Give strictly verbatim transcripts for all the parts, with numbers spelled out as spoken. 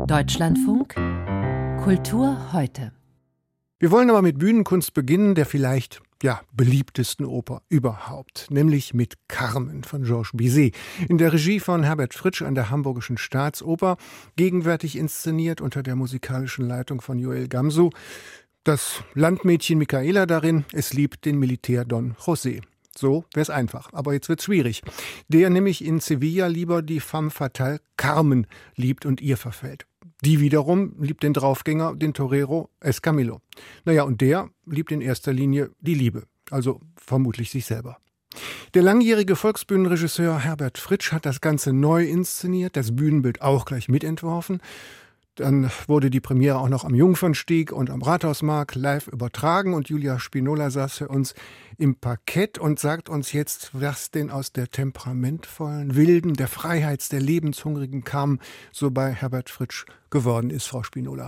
Deutschlandfunk Kultur heute. Wir wollen aber mit Bühnenkunst beginnen, der vielleicht ja, beliebtesten Oper überhaupt, nämlich mit Carmen von Georges Bizet, in der Regie von Herbert Fritsch an der Hamburgischen Staatsoper, gegenwärtig inszeniert unter der musikalischen Leitung von Joel Gamsu. Das Landmädchen Micaela darin, es liebt den Militär Don José. So wär's einfach, aber jetzt wird's schwierig. Der nämlich in Sevilla lieber die femme fatale Carmen liebt und ihr verfällt. Die wiederum liebt den Draufgänger, den Torero Escamillo. Naja, und der liebt in erster Linie die Liebe, also vermutlich sich selber. Der langjährige Volksbühnenregisseur Herbert Fritsch hat das Ganze neu inszeniert, das Bühnenbild auch gleich mitentworfen. Dann wurde die Premiere auch noch am Jungfernstieg und am Rathausmarkt live übertragen und Julia Spinola saß für uns im Parkett und sagt uns jetzt, was denn aus der temperamentvollen, wilden, der Freiheits-, der lebenshungrigen Carmen so bei Herbert Fritsch geworden ist, Frau Spinola.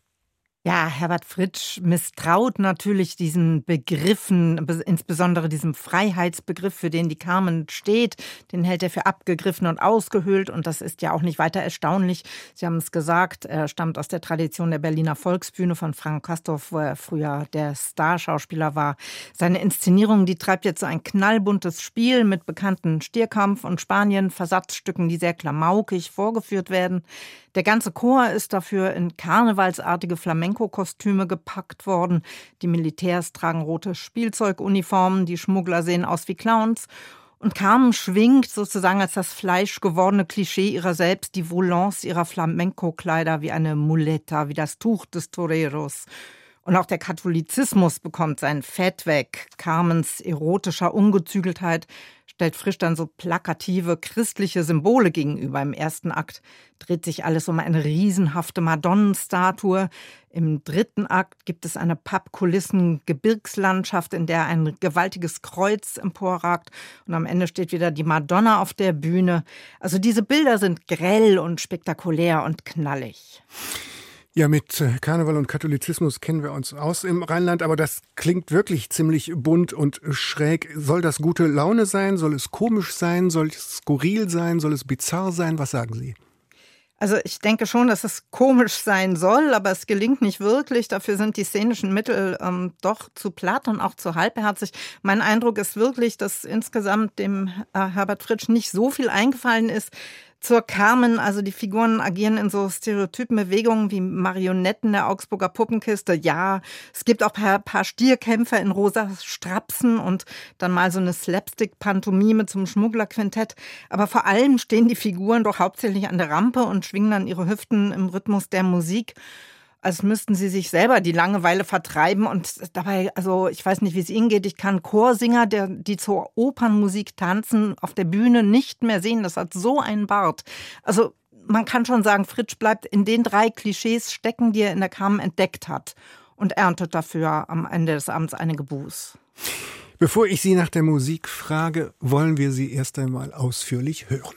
Ja, Herbert Fritsch misstraut natürlich diesen Begriffen, insbesondere diesem Freiheitsbegriff, für den die Carmen steht. Den hält er für abgegriffen und ausgehöhlt und das ist ja auch nicht weiter erstaunlich. Sie haben es gesagt, er stammt aus der Tradition der Berliner Volksbühne von Frank Castorf, wo er früher der Starschauspieler war. Seine Inszenierung, die treibt jetzt so ein knallbuntes Spiel mit bekannten Stierkampf- und Spanien-Versatzstücken, die sehr klamaukig vorgeführt werden. Der ganze Chor ist dafür in karnevalsartige Flamenco-Kostüme gepackt worden. Die Militärs tragen rote Spielzeuguniformen, die Schmuggler sehen aus wie Clowns. Und Carmen schwingt sozusagen als das fleischgewordene Klischee ihrer selbst die Volants ihrer Flamenco-Kleider wie eine Muleta, wie das Tuch des Toreros. Und auch der Katholizismus bekommt sein Fett weg. Carmens erotischer Ungezügeltheit stellt Frisch dann so plakative christliche Symbole gegenüber. Im ersten Akt dreht sich alles um eine riesenhafte Madonnenstatue. Im dritten Akt gibt es eine Pappkulissen-Gebirgslandschaft, in der ein gewaltiges Kreuz emporragt. Und am Ende steht wieder die Madonna auf der Bühne. Also diese Bilder sind grell und spektakulär und knallig. Ja, mit Karneval und Katholizismus kennen wir uns aus im Rheinland, aber das klingt wirklich ziemlich bunt und schräg. Soll das gute Laune sein? Soll es komisch sein? Soll es skurril sein? Soll es bizarr sein? Was sagen Sie? Also ich denke schon, dass es komisch sein soll, aber es gelingt nicht wirklich. Dafür sind die szenischen Mittel ähm, doch zu platt und auch zu halbherzig. Mein Eindruck ist wirklich, dass insgesamt dem äh, Herbert Fritsch nicht so viel eingefallen ist zur Carmen. Also die Figuren agieren in so stereotypen Bewegungen wie Marionetten der Augsburger Puppenkiste. Ja, es gibt auch ein paar Stierkämpfer in rosa Strapsen und dann mal so eine Slapstick-Pantomime zum Schmugglerquintett. Aber vor allem stehen die Figuren doch hauptsächlich an der Rampe und schwingen dann ihre Hüften im Rhythmus der Musik, als müssten sie sich selber die Langeweile vertreiben. Und dabei, also ich weiß nicht, wie es Ihnen geht, ich kann Chorsinger, der, die zur Opernmusik tanzen, auf der Bühne nicht mehr sehen. Das hat so einen Bart. Also man kann schon sagen, Fritsch bleibt in den drei Klischees stecken, die er in der Carmen entdeckt hat und erntet dafür am Ende des Abends einige Buß. Bevor ich Sie nach der Musik frage, wollen wir sie erst einmal ausführlich hören.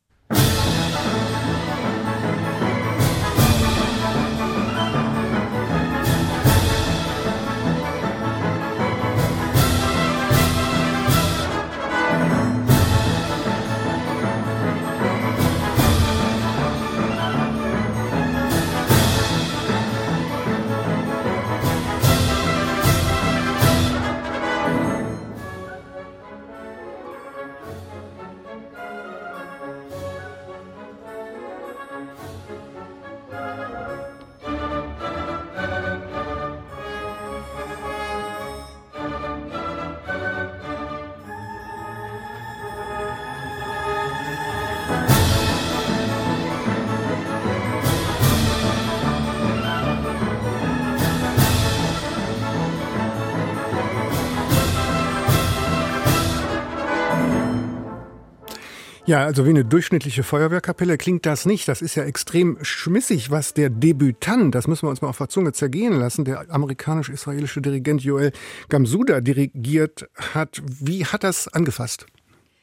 Ja, also wie eine durchschnittliche Feuerwehrkapelle klingt das nicht. Das ist ja extrem schmissig, was der Debütant, das müssen wir uns mal auf der Zunge zergehen lassen, der amerikanisch-israelische Dirigent Joel Gamsu dirigiert hat. Wie hat das angefasst?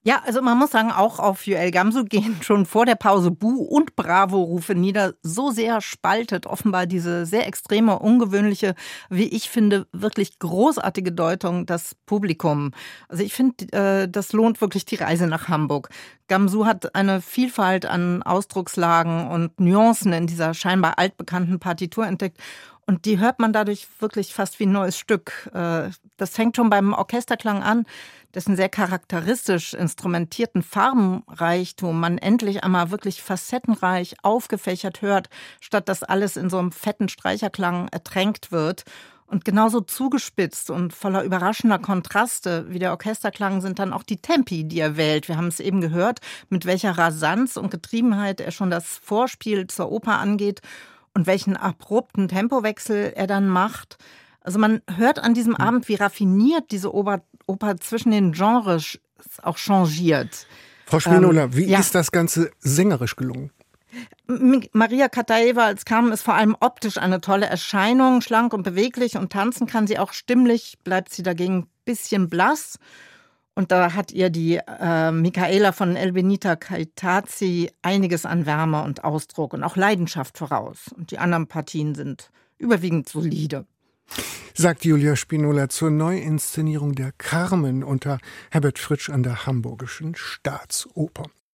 Ja, also man muss sagen, auch auf Joel Gamsu gehen schon vor der Pause Buh- und Bravo-Rufe nieder. So sehr spaltet offenbar diese sehr extreme, ungewöhnliche, wie ich finde, wirklich großartige Deutung das Publikum. Also ich finde, äh, das lohnt wirklich die Reise nach Hamburg. Gamsu hat eine Vielfalt an Ausdruckslagen und Nuancen in dieser scheinbar altbekannten Partitur entdeckt. Und die hört man dadurch wirklich fast wie ein neues Stück. Das fängt schon beim Orchesterklang an, dessen sehr charakteristisch instrumentierten Farbenreichtum man endlich einmal wirklich facettenreich aufgefächert hört, statt dass alles in so einem fetten Streicherklang ertränkt wird. Und genauso zugespitzt und voller überraschender Kontraste wie der Orchesterklang sind dann auch die Tempi, die er wählt. Wir haben es eben gehört, mit welcher Rasanz und Getriebenheit er schon das Vorspiel zur Oper angeht und welchen abrupten Tempowechsel er dann macht. Also man hört an diesem Abend, wie raffiniert diese Oper, Oper zwischen den Genres auch changiert. Frau Spinola, ähm, wie ja. ist das Ganze sängerisch gelungen? Maria Kataeva als Carmen ist vor allem optisch eine tolle Erscheinung, schlank und beweglich, und tanzen kann sie auch stimmlich, bleibt sie dagegen ein bisschen blass. Und da hat ihr die äh, Michaela von Elbenita Caetazzi einiges an Wärme und Ausdruck und auch Leidenschaft voraus. Und die anderen Partien sind überwiegend solide. Sagt Julia Spinola zur Neuinszenierung der Carmen unter Herbert Fritsch an der Hamburgischen Staatsoper.